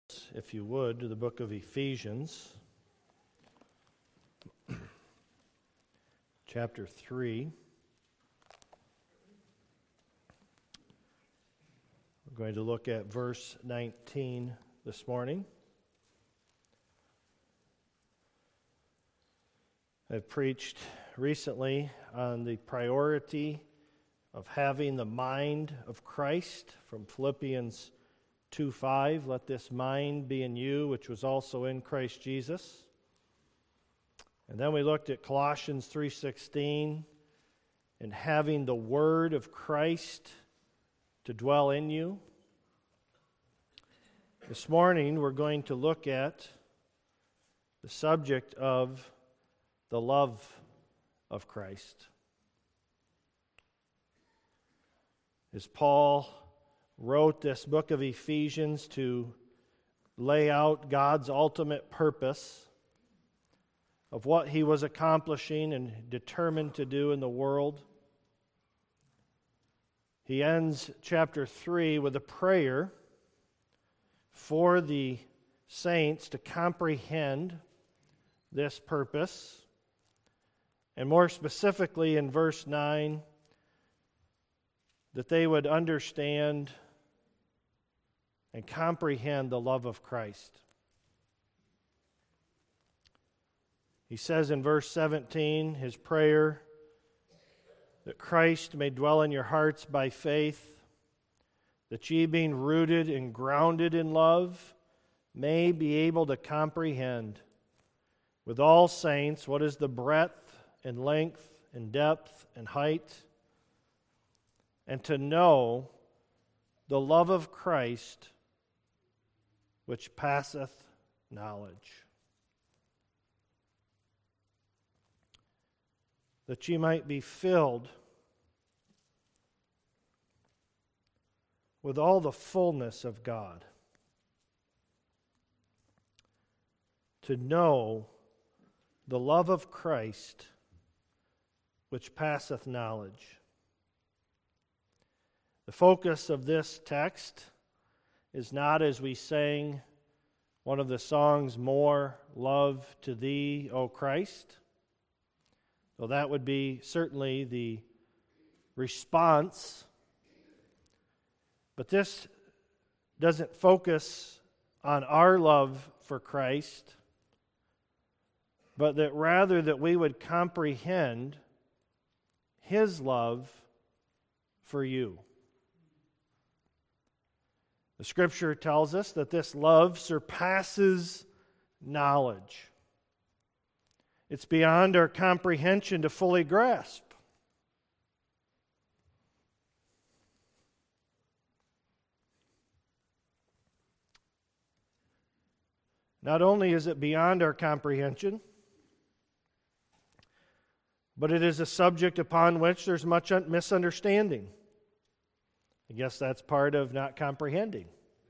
If you would, to the book of Ephesians, chapter 3. We're going to look at verse 19 this morning. I've preached recently on the priority of having the mind of Christ from Philippians 2:5, let this mind be in you, which was also in Christ Jesus. And then we looked at Colossians 3:16, and having the word of Christ to dwell in you. This morning we're going to look at the subject of the love of Christ. As Paul wrote this book of Ephesians to lay out God's ultimate purpose of what he was accomplishing and determined to do in the world. He ends chapter 3 with a prayer for the saints to comprehend this purpose. And more specifically in verse 9, that they would understand and comprehend the love of Christ. He says in verse 17, his prayer, that Christ may dwell in your hearts by faith, that ye being rooted and grounded in love, may be able to comprehend with all saints what is the breadth and length and depth and height, and to know the love of Christ which passeth knowledge, that ye might be filled with all the fullness of God, to know the love of Christ which passeth knowledge. The focus of this text is not, as we sang one of the songs, More Love to Thee, O Christ, though that would be certainly the response. But this doesn't focus on our love for Christ, but that rather that we would comprehend His love for you. The Scripture tells us that this love surpasses knowledge. It's beyond our comprehension to fully grasp. Not only is it beyond our comprehension, but it is a subject upon which there's much misunderstanding. I guess that's part of not comprehending.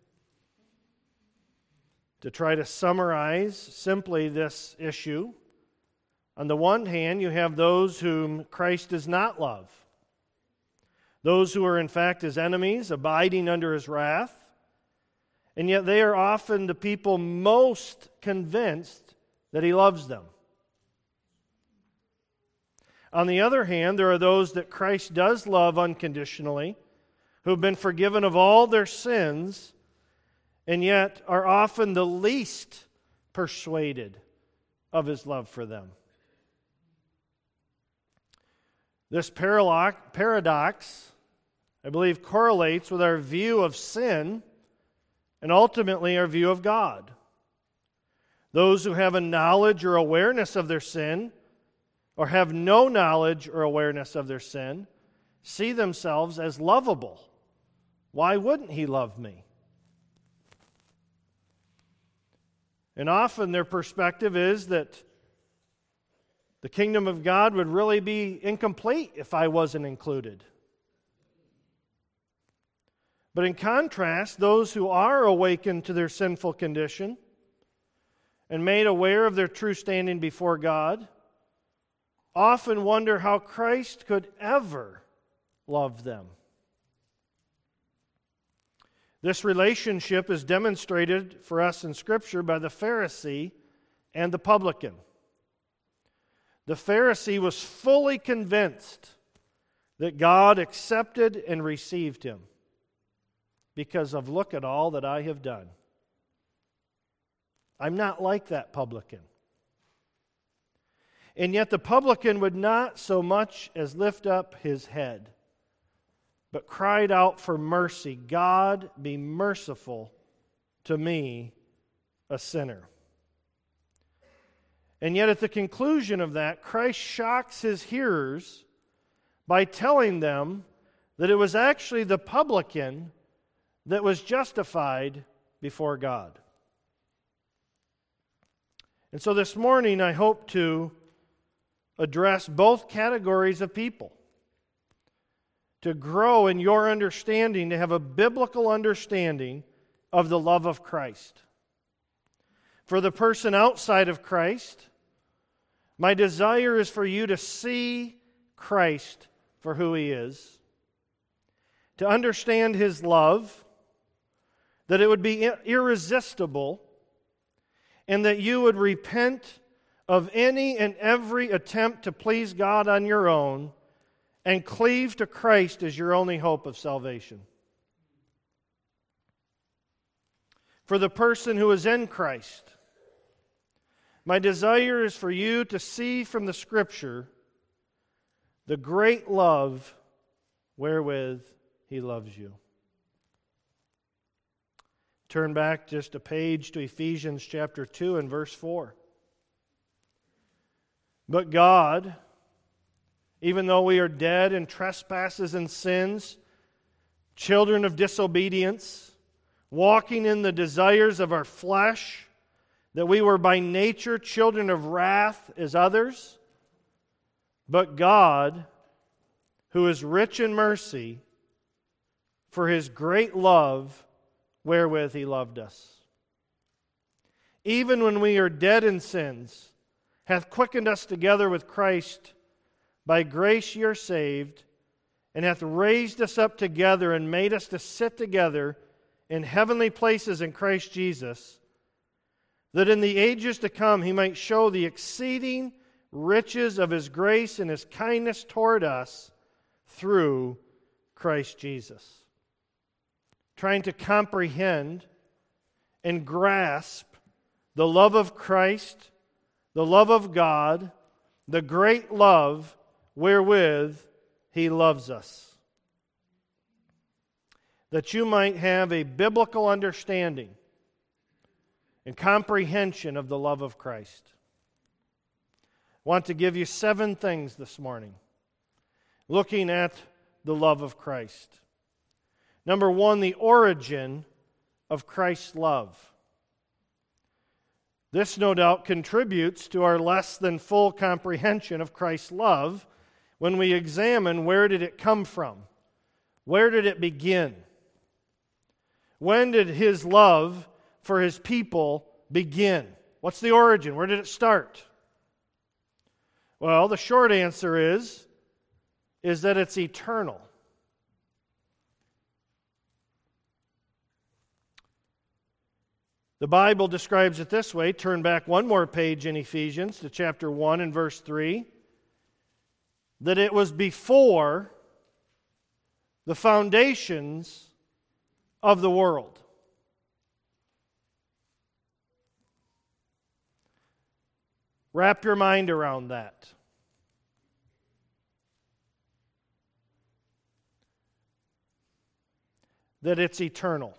To try to summarize simply this issue, on the one hand, you have those whom Christ does not love. Those who are in fact His enemies, abiding under His wrath, and yet they are often the people most convinced that He loves them. On the other hand, there are those that Christ does love unconditionally, who have been forgiven of all their sins, and yet are often the least persuaded of His love for them. This paradox, I believe, correlates with our view of sin and ultimately our view of God. Those who have a knowledge or awareness of their sin, or have no knowledge or awareness of their sin, see themselves as lovable. Why wouldn't He love me? And often their perspective is that the kingdom of God would really be incomplete if I wasn't included. But in contrast, those who are awakened to their sinful condition and made aware of their true standing before God often wonder how Christ could ever love them. This relationship is demonstrated for us in Scripture by the Pharisee and the publican. The Pharisee was fully convinced that God accepted and received him because of, look at all that I have done. I'm not like that publican. And yet the publican would not so much as lift up his head, but cried out for mercy. God, be merciful to me, a sinner. And yet at the conclusion of that, Christ shocks his hearers by telling them that it was actually the publican that was justified before God. And so this morning I hope to address both categories of people, to grow in your understanding, to have a biblical understanding of the love of Christ. For the person outside of Christ, my desire is for you to see Christ for who He is, to understand His love, that it would be irresistible, and that you would repent of any and every attempt to please God on your own and cleave to Christ as your only hope of salvation. For the person who is in Christ, my desire is for you to see from the Scripture the great love wherewith He loves you. Turn back just a page to Ephesians chapter 2 and verse 4. But God, even though we are dead in trespasses and sins, children of disobedience, walking in the desires of our flesh, that we were by nature children of wrath as others, but God, who is rich in mercy, for His great love wherewith He loved us, even when we are dead in sins, hath quickened us together with Christ. By grace ye are saved, and hath raised us up together and made us to sit together in heavenly places in Christ Jesus, that in the ages to come He might show the exceeding riches of His grace and His kindness toward us through Christ Jesus. Trying to comprehend and grasp the love of Christ, the love of God, the great love wherewith He loves us. That you might have a biblical understanding and comprehension of the love of Christ. I want to give you 7 things this morning, looking at the love of Christ. Number 1, the origin of Christ's love. This, no doubt, contributes to our less than full comprehension of Christ's love when we examine where did it come from? Where did it begin? When did His love for His people begin? What's the origin? Where did it start? Well, the short answer is that it's eternal. The Bible describes it this way. Turn back one more page in Ephesians to chapter 1 and verse 3. That it was before the foundations of the world. Wrap your mind around that. That it's eternal.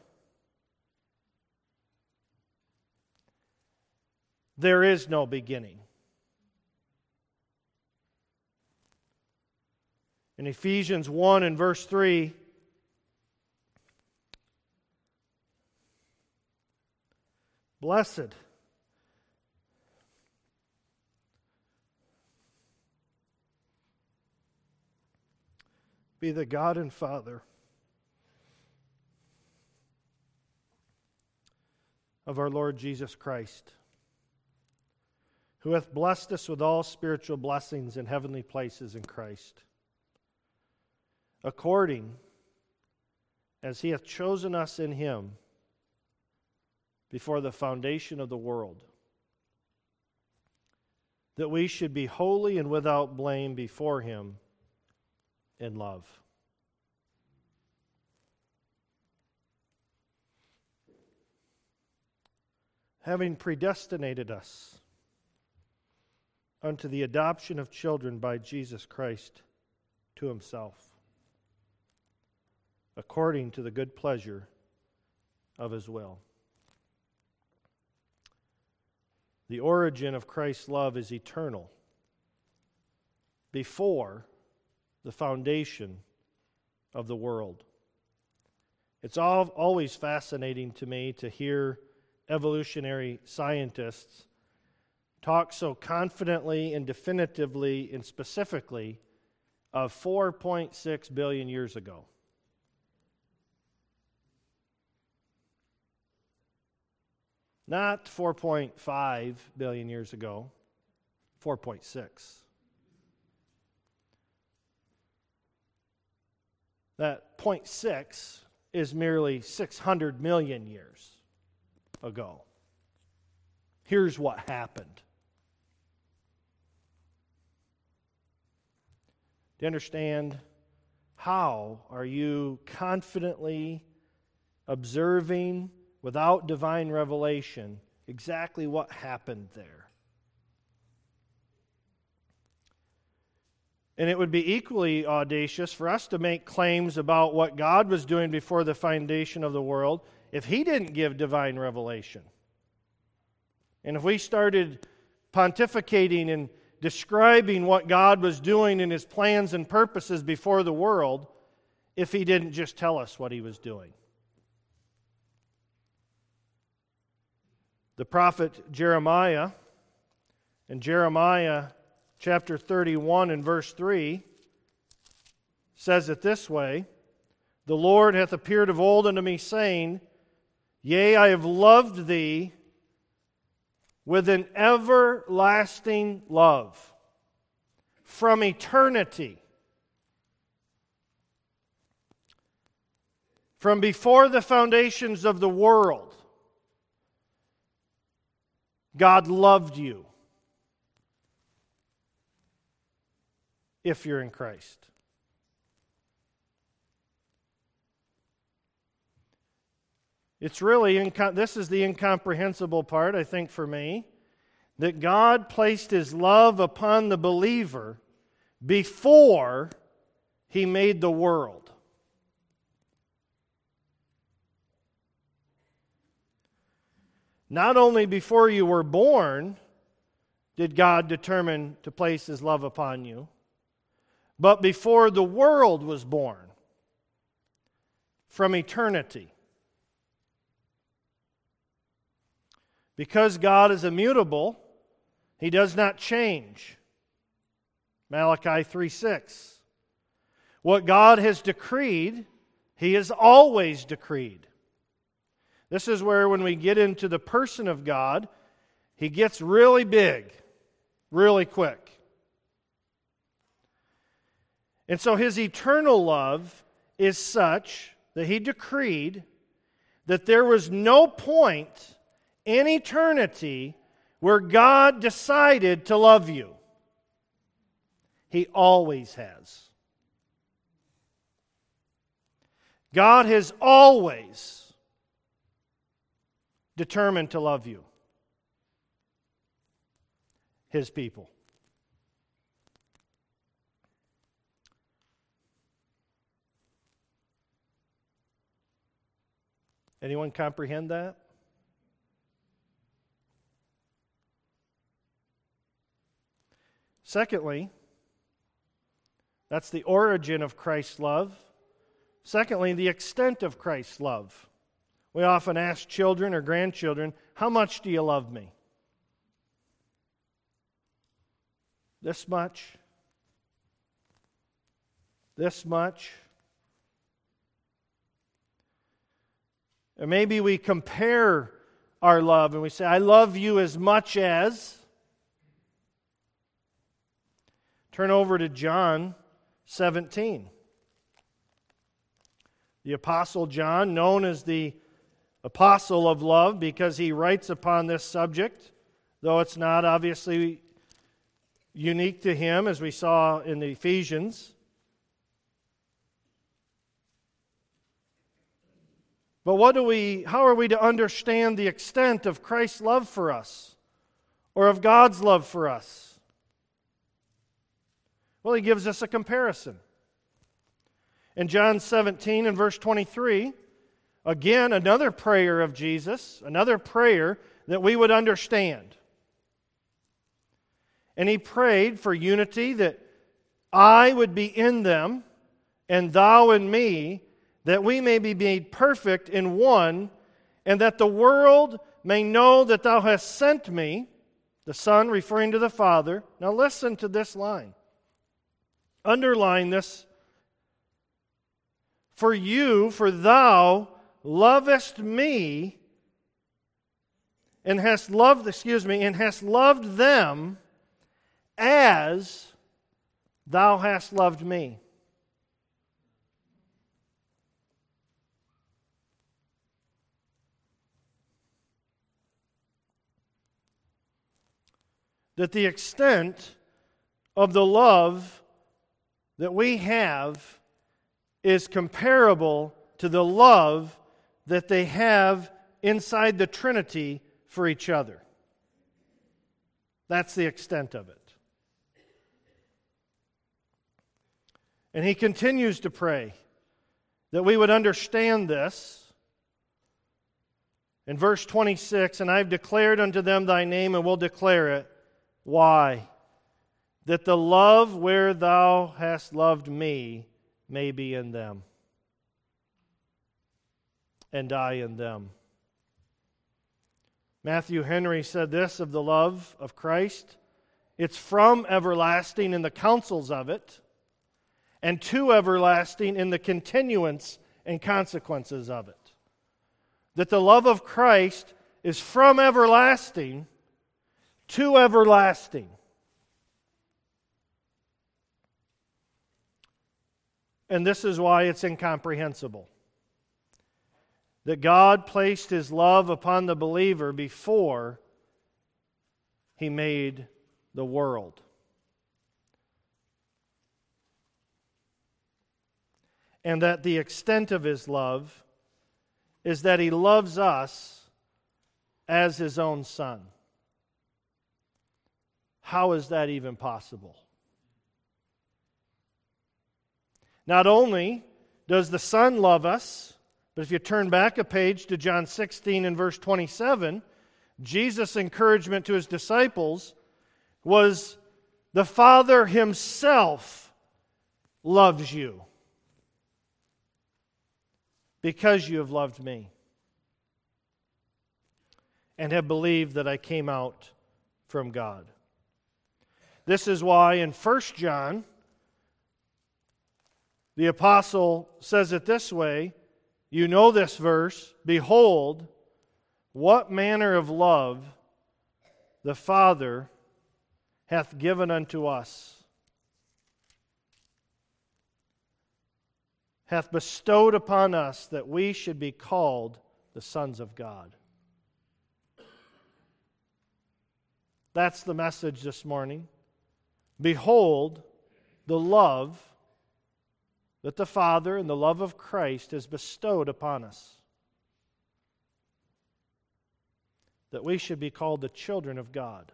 There is no beginning. In Ephesians 1 and verse 3, blessed be the God and Father of our Lord Jesus Christ, who hath blessed us with all spiritual blessings in heavenly places in Christ, according as He hath chosen us in Him before the foundation of the world, that we should be holy and without blame before Him in love. Having predestinated us unto the adoption of children by Jesus Christ to Himself, according to the good pleasure of His will. The origin of Christ's love is eternal, before the foundation of the world. It's always fascinating to me to hear evolutionary scientists talk so confidently and definitively and specifically of 4.6 billion years ago. Not 4.5 billion years ago, 4.6. That 0.6 is merely 600 million years ago. Here's what happened. Do you understand? How are you confidently observing, without divine revelation, exactly what happened there? And it would be equally audacious for us to make claims about what God was doing before the foundation of the world if He didn't give divine revelation. And if we started pontificating and describing what God was doing in His plans and purposes before the world, if He didn't just tell us what He was doing. The prophet Jeremiah, in Jeremiah chapter 31 and verse 3, says it this way: The Lord hath appeared of old unto me, saying, Yea, I have loved thee with an everlasting love from eternity. From before the foundations of the world, God loved you if you're in Christ. It's really, this is the incomprehensible part, I think, for me, that God placed His love upon the believer before He made the world. Not only before you were born did God determine to place His love upon you, but before the world was born, from eternity. Because God is immutable, He does not change. Malachi 3:6. What God has decreed, He has always decreed. This is where, when we get into the person of God, He gets really big, really quick. And so His eternal love is such that He decreed that there was no point in eternity where God decided to love you. He always has. God has always determined to love you, His people. Anyone comprehend that? Secondly, that's the origin of Christ's love. Secondly, the extent of Christ's love. We often ask children or grandchildren, how much do you love me? This much? This much? Or maybe we compare our love and we say, I love you as much as. Turn over to John 17. The Apostle John, known as the Apostle of Love because he writes upon this subject, though it's not obviously unique to him as we saw in the Ephesians. But how are we to understand the extent of Christ's love for us or of God's love for us? Well, he gives us a comparison. In John 17 and verse 23, again, another prayer of Jesus, another prayer that we would understand. And he prayed for unity, that I would be in them and thou in me, that we may be made perfect in one, and that the world may know that thou hast sent me, the Son referring to the Father. Now listen to this line. Underline this. For thou lovest me, and hast loved them as thou hast loved me. That the extent of the love that we have is comparable to the love that they have inside the Trinity for each other. That's the extent of it. And he continues to pray that we would understand this. In verse 26, and I've declared unto them thy name and will declare it. Why? That the love where thou hast loved me may be in them, and I in them. Matthew Henry said this of the love of Christ: it's from everlasting in the counsels of it, and to everlasting in the continuance and consequences of it. That the love of Christ is from everlasting to everlasting. And this is why it's incomprehensible. That God placed His love upon the believer before He made the world. And that the extent of His love is that He loves us as His own Son. How is that even possible? Not only does the Son love us, but if you turn back a page to John 16 and verse 27, Jesus' encouragement to His disciples was, the Father Himself loves you because you have loved me and have believed that I came out from God. This is why in 1 John, the apostle says it this way, you know this verse, behold, what manner of love the Father hath given unto us, hath bestowed upon us that we should be called the sons of God. That's the message this morning. Behold, the love that the Father and the love of Christ has bestowed upon us, that we should be called the children of God.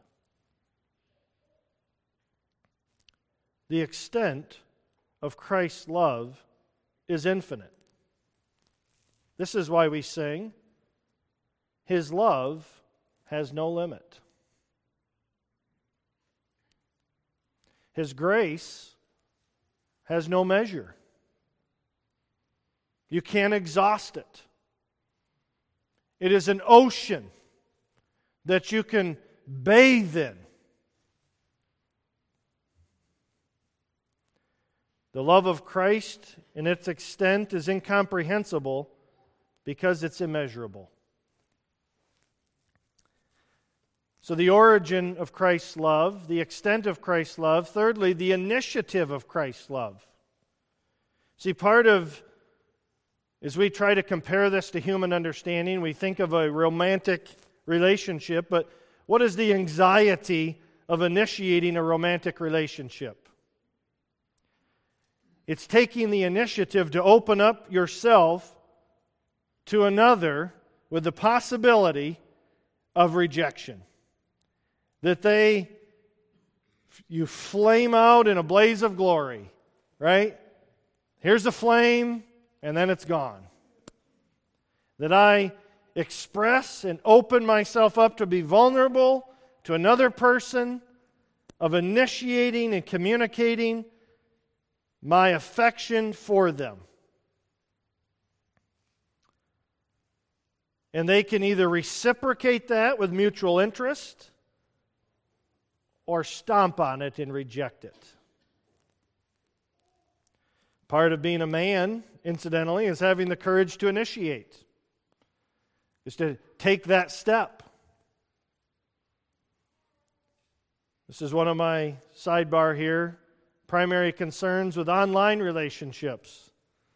The extent of Christ's love is infinite. This is why we sing, His love has no limit. His grace has no measure. You can't exhaust it. It is an ocean that you can bathe in. The love of Christ in its extent is incomprehensible because it's immeasurable. So the origin of Christ's love, the extent of Christ's love. Thirdly, the initiative of Christ's love. See, part of As we try to compare this to human understanding, we think of a romantic relationship, but what is the anxiety of initiating a romantic relationship? It's taking the initiative to open up yourself to another with the possibility of rejection. That you flame out in a blaze of glory, right? Here's a flame, and then it's gone. That I express and open myself up to be vulnerable to another person, of initiating and communicating my affection for them. And they can either reciprocate that with mutual interest or stomp on it and reject it. Part of being a man, incidentally, is having the courage to initiate. Is to take that step. This is one of my sidebar here. Primary concerns with online relationships.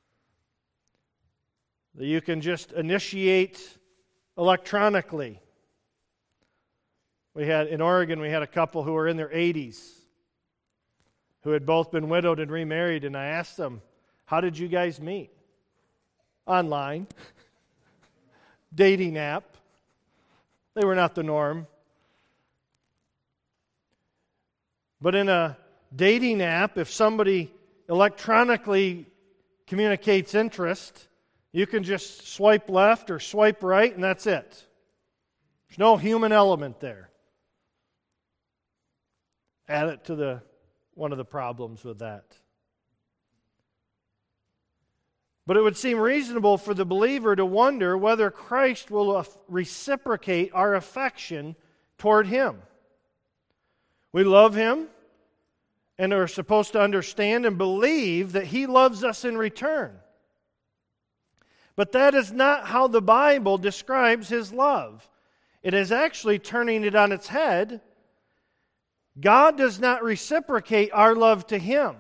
That you can just initiate electronically. In Oregon, we had a couple who were in their 80s who had both been widowed and remarried, and I asked them, how did you guys meet? Online. Dating app. They were not the norm. But in a dating app, if somebody electronically communicates interest, you can just swipe left or swipe right, and that's it. There's no human element there. Add it to one of the problems with that. But it would seem reasonable for the believer to wonder whether Christ will reciprocate our affection toward Him. We love Him and are supposed to understand and believe that He loves us in return. But that is not how the Bible describes His love. It is actually turning it on its head. God does not reciprocate our love to Him.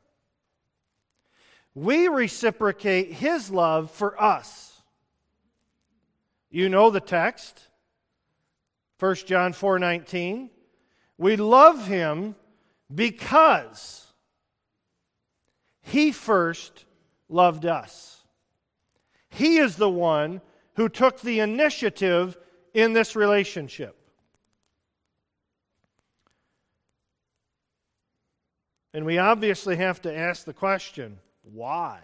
We reciprocate His love for us. You know the text. 1 John 4:19. We love Him because He first loved us. He is the one who took the initiative in this relationship. And we obviously have to ask the question, why?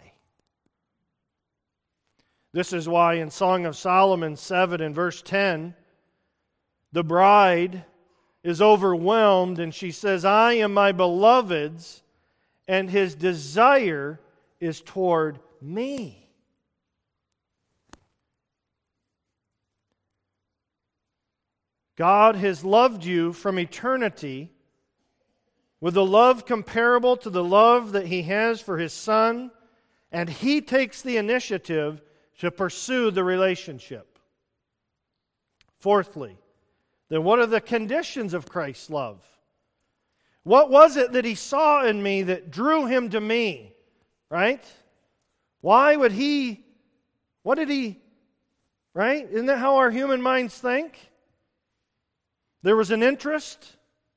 This is why in Song of Solomon 7 and verse 10, the bride is overwhelmed and she says, I am my beloved's, and his desire is toward me. God has loved you from eternity with a love comparable to the love that He has for His Son, and He takes the initiative to pursue the relationship. Fourthly, then what are the conditions of Christ's love? What was it that He saw in me that drew Him to me? Right? Why would He, what did He, right? Isn't that how our human minds think? There was an interest.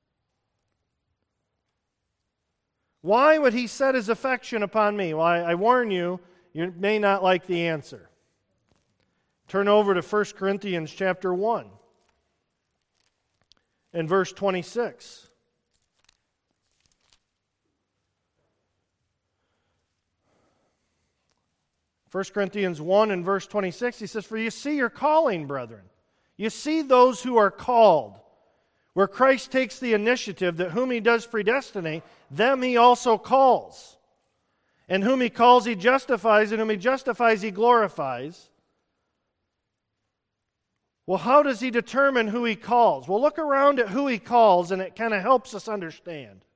Why would He set His affection upon me? Well, I warn you, you may not like the answer. Turn over to 1 Corinthians chapter 1 and verse 26. First Corinthians 1 and verse 26, he says, For you see your calling, brethren. You see those who are called. Where Christ takes the initiative that whom He does predestinate, them He also calls. And whom He calls, He justifies, and whom He justifies, He glorifies. Well, how does He determine who He calls? Well, look around at who He calls, and it kind of helps us understand.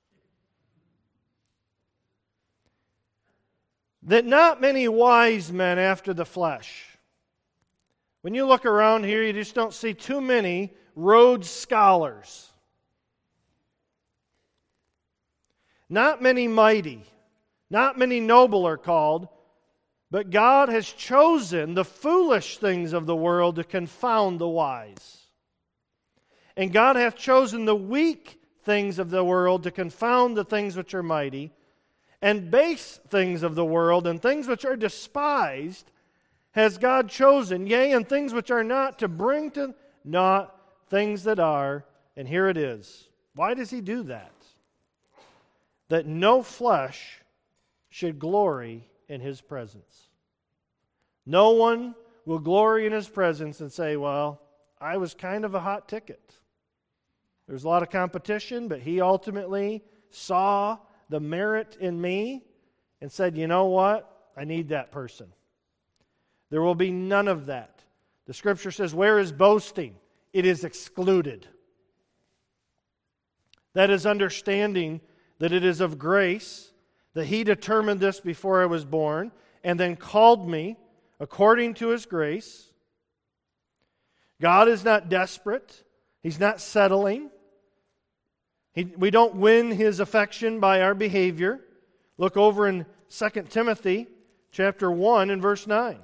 That not many wise men after the flesh. When you look around here, you just don't see too many Rhodes Scholars. Not many mighty, not many noble are called, But God has chosen the foolish things of the world to confound the wise. And God hath chosen the weak things of the world to confound the things which are mighty, and base things of the world, and things which are despised, has God chosen, yea, and things which are not, to bring to naught things that are. And here it is. Why does He do that? That no flesh should glory in His presence. No one will glory in His presence and say, well, I was kind of a hot ticket. There's a lot of competition, but He ultimately saw the merit in me and said, you know what? I need that person. There will be none of that. The Scripture says, where is boasting? It is excluded. That is understanding that it is of grace, that He determined this before I was born, and then called me according to His grace. God is not desperate. He's not settling. We don't win His affection by our behavior. Look over in 2 Timothy chapter 1 and verse 9.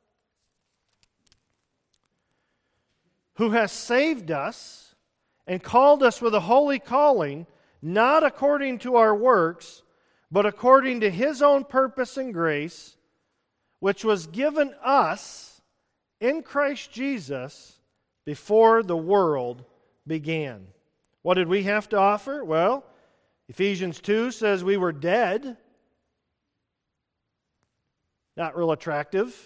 Who has saved us and called us with a holy calling, not according to our works, but according to His own purpose and grace, which was given us in Christ Jesus before the world began. What did we have to offer? Well, Ephesians 2 says we were dead. Not real attractive.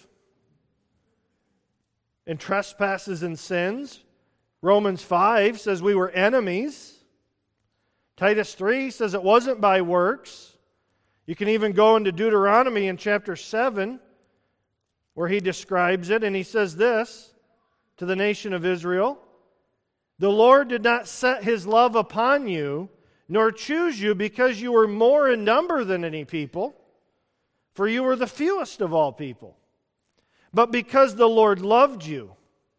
In trespasses and sins. Romans 5 says we were enemies. Titus 3 says it wasn't by works. You can even go into Deuteronomy in chapter 7 where he describes it, and he says this to the nation of Israel: the Lord did not set His love upon you, nor choose you because you were more in number than any people, for you were the fewest of all people, but because the Lord loved you,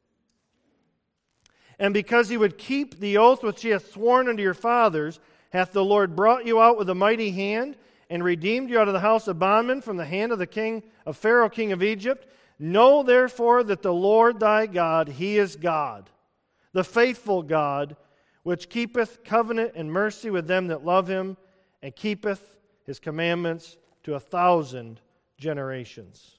and because He would keep the oath which He hath sworn unto your fathers, hath the Lord brought you out with a mighty hand, and redeemed you out of the house of bondmen from the hand of the king of Pharaoh, king of Egypt. Know therefore that the Lord thy God, He is God, the faithful God, which keepeth covenant and mercy with them that love Him, and keepeth His commandments to 1,000 generations.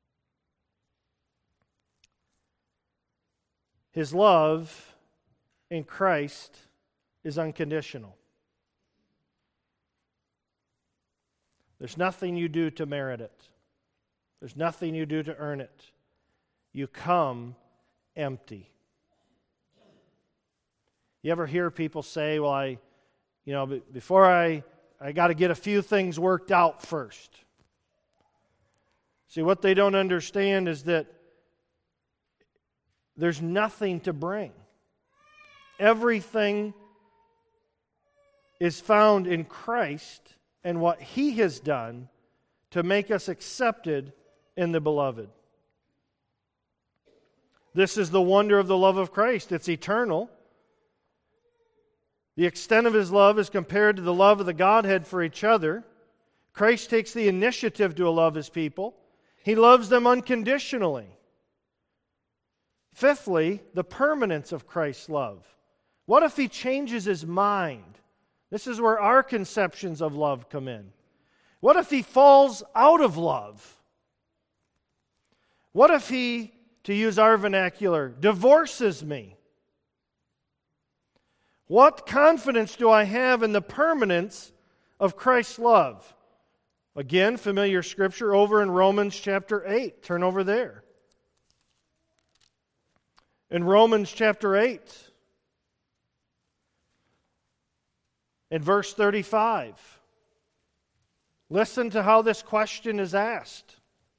His love in Christ is unconditional. There's nothing you do to merit it. There's nothing you do to earn it. You come empty. You ever hear people say, well, before I got to get a few things worked out first. See, what they don't understand is that there's nothing to bring. Everything is found in Christ and what He has done to make us accepted in the Beloved. This is the wonder of the love of Christ. It's eternal. The extent of His love is compared to the love of the Godhead for each other. Christ takes the initiative to love His people. He loves them unconditionally. Fifthly, the permanence of Christ's love. What if He changes His mind? This is where our conceptions of love come in. What if He falls out of love? What if He, to use our vernacular, divorces me? What confidence do I have in the permanence of Christ's love? Again, familiar scripture over in Romans chapter 8. Turn over there. In Romans chapter 8, in verse 35, listen to how this question is asked.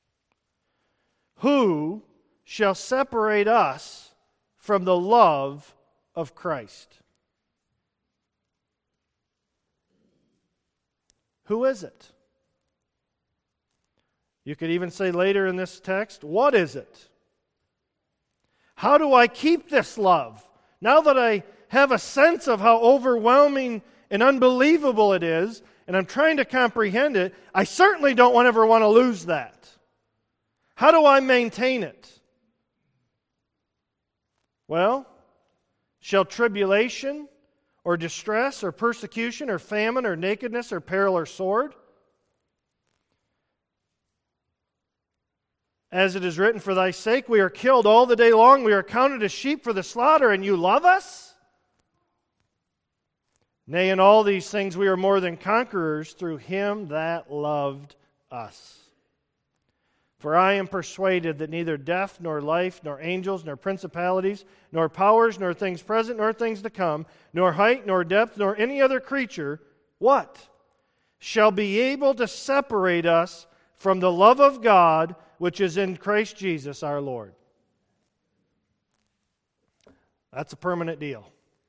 Who shall separate us from the love of Christ? Who is it? You could even say later in this text, what is it? How do I keep this love? Now that I have a sense of how overwhelming and unbelievable it is, and I'm trying to comprehend it, I certainly don't ever want to lose that. How do I maintain it? Well, shall tribulation or distress or persecution or famine or nakedness or peril or sword? As it is written, for thy sake we are killed all the day long. We are counted as sheep for the slaughter, and you love us? Nay, in all these things we are more than conquerors through him that loved us. For I am persuaded that neither death, nor life, nor angels, nor principalities, nor powers, nor things present, nor things to come, nor height, nor depth, nor any other creature, what? Shall be able to separate us from the love of God which is in Christ Jesus our Lord. That's a permanent deal.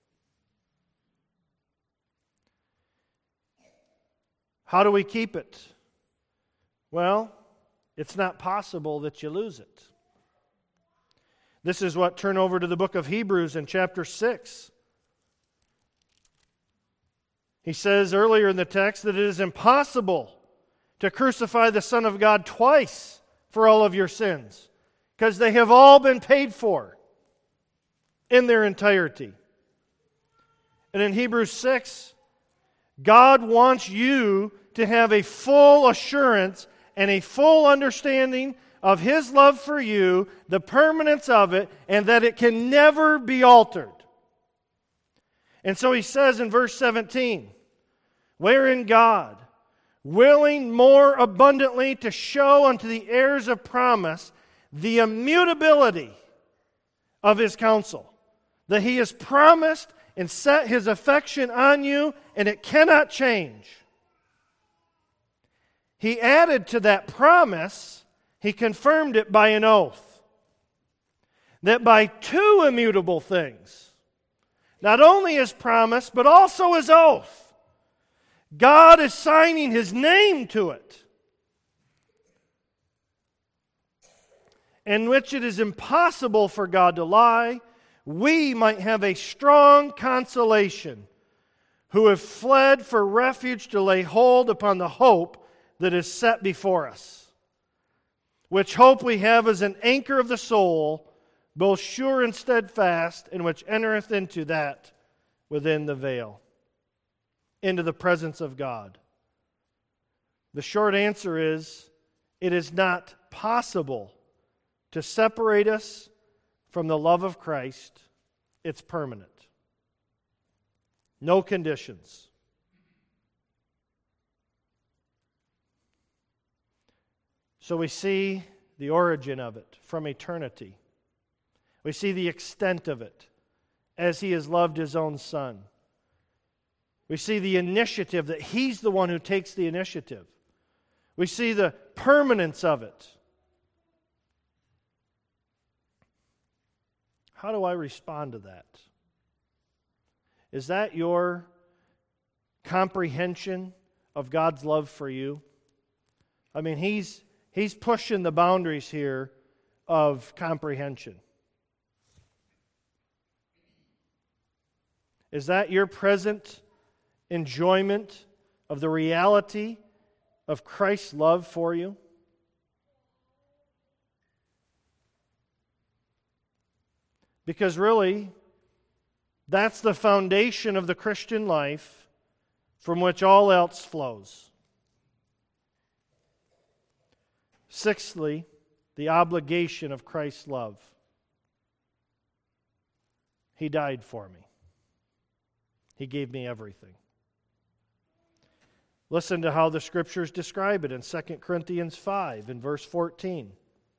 How do we keep it? Well, it's not possible that you lose it. This is what, turn over to the book of Hebrews in chapter 6. He says earlier in the text that it is impossible to crucify the Son of God twice for all of your sins, because they have all been paid for in their entirety. And in Hebrews 6, God wants you to have a full assurance and a full understanding of His love for you, the permanence of it, and that it can never be altered. And so he says in verse 17, wherein God, willing more abundantly to show unto the heirs of promise the immutability of His counsel, that He has promised and set His affection on you, and it cannot change. He added to that promise, He confirmed it by an oath, that by two immutable things, not only His promise, but also His oath, God is signing His name to it, in which it is impossible for God to lie, we might have a strong consolation, who have fled for refuge to lay hold upon the hope that is set before us, which hope we have as an anchor of the soul, both sure and steadfast, and which entereth into that within the veil, into the presence of God. The short answer is, it is not possible to separate us from the love of Christ. It's permanent. No conditions. So we see the origin of it from eternity. We see the extent of it as He has loved His own Son. We see the initiative, that He's the one who takes the initiative. We see the permanence of it. How do I respond to that? Is that your comprehension of God's love for you? I mean, He's pushing the boundaries here of comprehension. Is that your present enjoyment of the reality of Christ's love for you? Because really, that's the foundation of the Christian life from which all else flows. Sixthly, the obligation of Christ's love. He died for me. He gave me everything. Listen to how the Scriptures describe it in 2 Corinthians 5 in verse 14.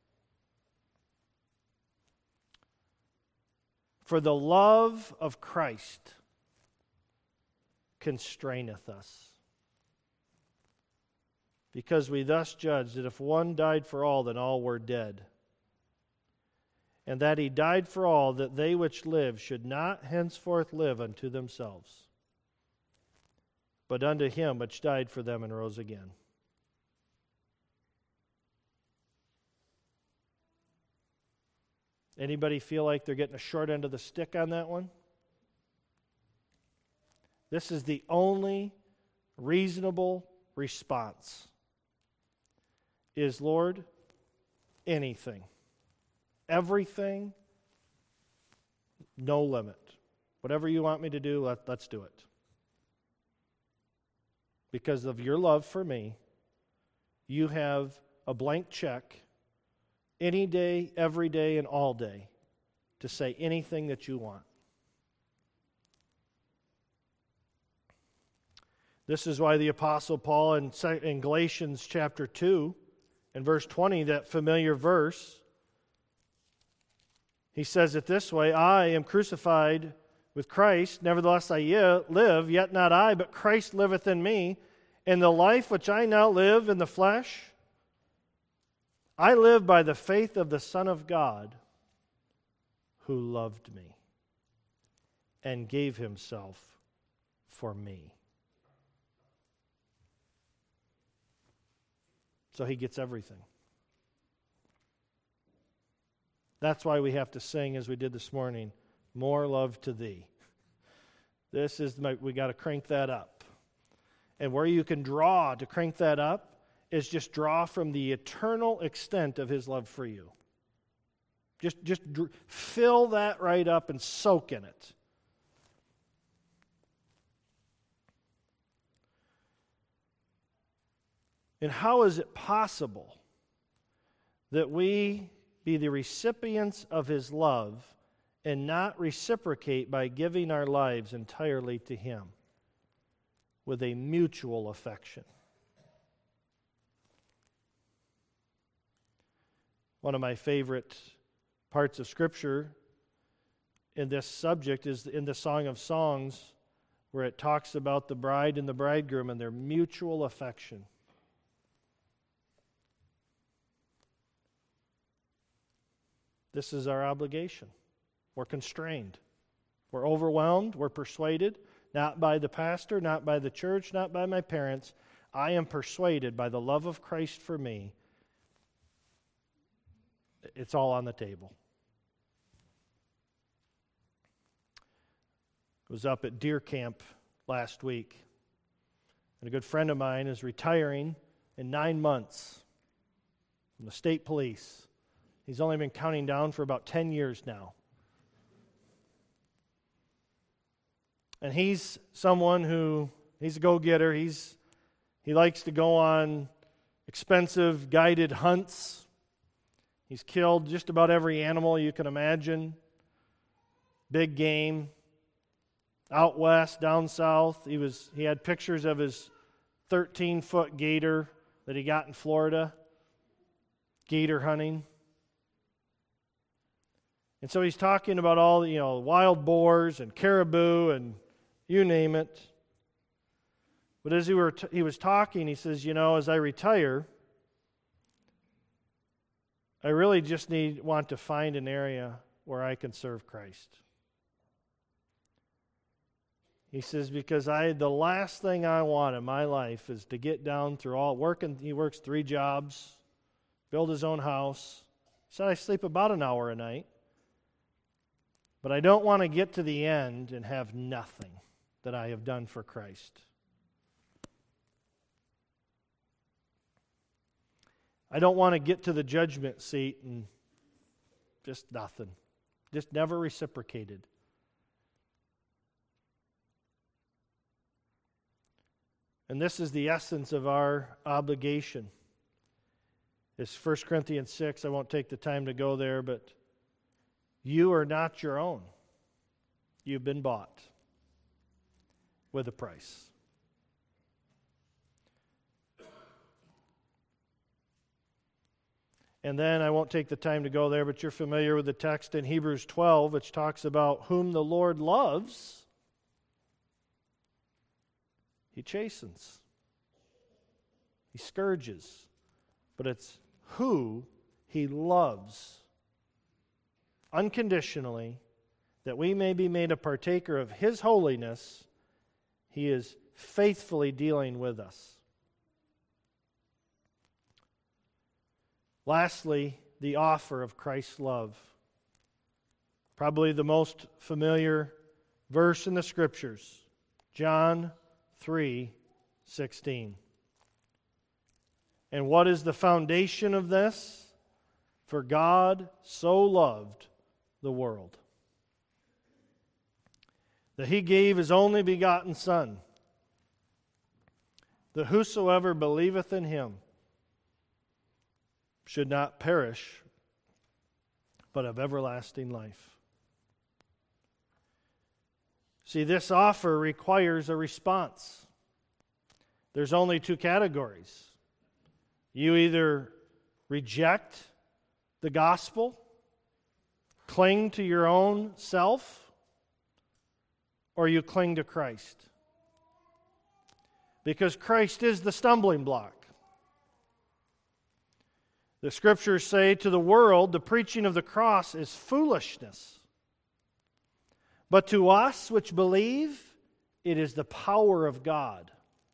For the love of Christ constraineth us, because we thus judge that if one died for all, then all were dead. And that He died for all, that they which live should not henceforth live unto themselves, but unto Him which died for them and rose again. Anybody feel like they're getting a short end of the stick on that one? This is the only reasonable response. Is, Lord, anything. Everything, no limit. Whatever you want me to do, let's do it. Because of your love for me, you have a blank check any day, every day, and all day to say anything that you want. This is why the Apostle Paul in Galatians chapter 2, in verse 20, that familiar verse, he says it this way, I am crucified with Christ, nevertheless I live, yet not I, but Christ liveth in me. And the life which I now live in the flesh, I live by the faith of the Son of God, who loved me and gave himself for me. So he gets everything. That's why we have to sing, as we did this morning, more love to thee. We got to crank that up. And where you can draw to crank that up is just draw from the eternal extent of his love for you. Just fill that right up and soak in it. And how is it possible that we be the recipients of his love and not reciprocate by giving our lives entirely to him with a mutual affection? One of my favorite parts of Scripture in this subject is in the Song of Songs, where it talks about the bride and the bridegroom and their mutual affection. This is our obligation. We're constrained. We're overwhelmed. We're persuaded, not by the pastor, not by the church, not by my parents. I am persuaded by the love of Christ for me. It's all on the table. I was up at deer camp last week, and a good friend of mine is retiring in 9 months from the state police. He's only been counting down for about 10 years now. And he's someone he's a go-getter. He likes to go on expensive guided hunts. He's killed just about every animal you can imagine. Big game. Out west, down south. He had pictures of his 13-foot gator that he got in Florida. Gator hunting. And so he's talking about all the, wild boars and caribou and you name it. But as he was talking, he says, as I retire, I really just want to find an area where I can serve Christ. He says, because the last thing I want in my life is to get down through all working. He works 3 jobs, build his own house. He said, I sleep about an hour a night. But I don't want to get to the end and have nothing that I have done for Christ. I don't want to get to the judgment seat and just nothing. Just never reciprocated. And this is the essence of our obligation. It's 1 Corinthians 6. I won't take the time to go there, but you are not your own. You've been bought with a price. And then I won't take the time to go there, but you're familiar with the text in Hebrews 12, which talks about whom the Lord loves, he chastens. He scourges. But it's who he loves unconditionally, that we may be made a partaker of his holiness. He is faithfully dealing with us. Lastly, the offer of Christ's love. Probably the most familiar verse in the Scriptures, John 3:16. And what is the foundation of this? For God so loved the world that he gave his only begotten Son, that whosoever believeth in him should not perish, but have everlasting life. See, this offer requires a response. There's only two categories. You either reject the gospel, cling to your own self, or you cling to Christ. Because Christ is the stumbling block. The Scriptures say to the world, the preaching of the cross is foolishness. But to us which believe, it is the power of God.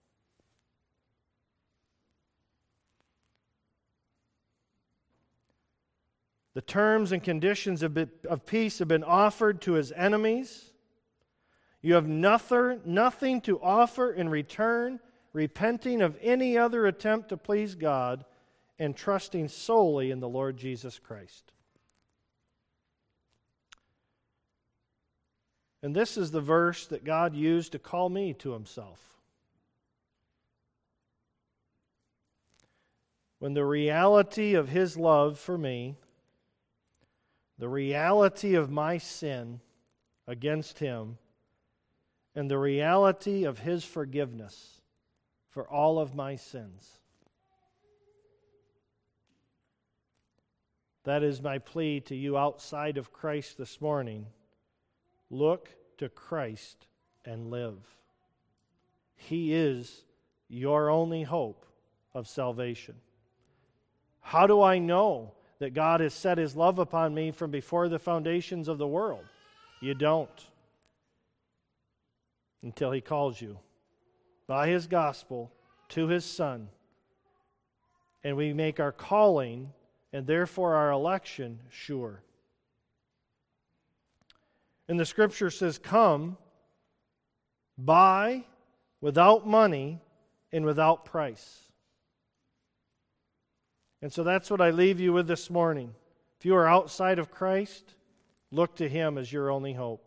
The terms and conditions of peace have been offered to his enemies. You have nothing to offer in return, repenting of any other attempt to please God and trusting solely in the Lord Jesus Christ. And this is the verse that God used to call me to himself. When the reality of his love for me, the reality of my sin against him, and the reality of his forgiveness for all of my sins. That is my plea to you outside of Christ this morning. Look to Christ and live. He is your only hope of salvation. How do I know that God has set his love upon me from before the foundations of the world? You don't. Until he calls you by his gospel to his Son. And we make our calling and therefore our election sure. And the Scripture says, come, buy without money and without price. And so that's what I leave you with this morning. If you are outside of Christ, look to him as your only hope.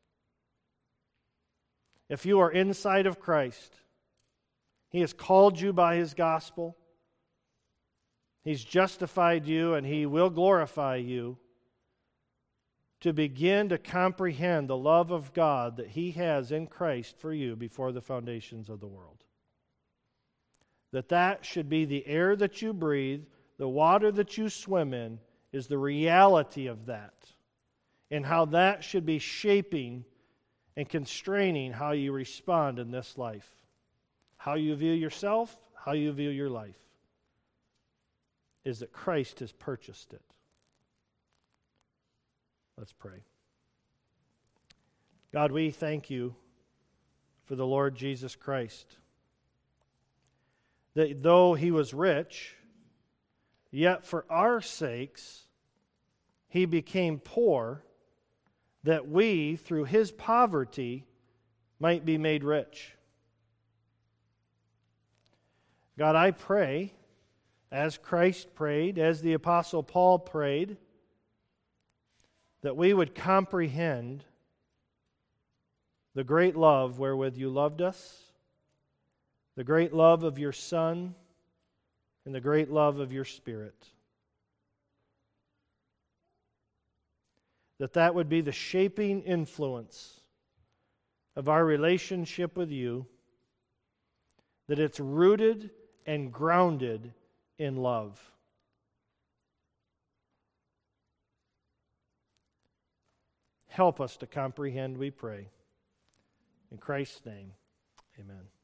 If you are inside of Christ, he has called you by his gospel. He's justified you, and he will glorify you to begin to comprehend the love of God that he has in Christ for you before the foundations of the world. That should be the air that you breathe, the water that you swim in, is the reality of that, and how that should be shaping and constraining how you respond in this life. How you view yourself, how you view your life, is that Christ has purchased it. Let's pray. God, we thank you for the Lord Jesus Christ. That though he was rich, yet for our sakes he became poor, that we, through his poverty, might be made rich. God, I pray, as Christ prayed, as the Apostle Paul prayed, that we would comprehend the great love wherewith you loved us, the great love of your Son, and the great love of your Spirit. That would be the shaping influence of our relationship with you, that it's rooted and grounded in love. Help us to comprehend, we pray. In Christ's name, amen.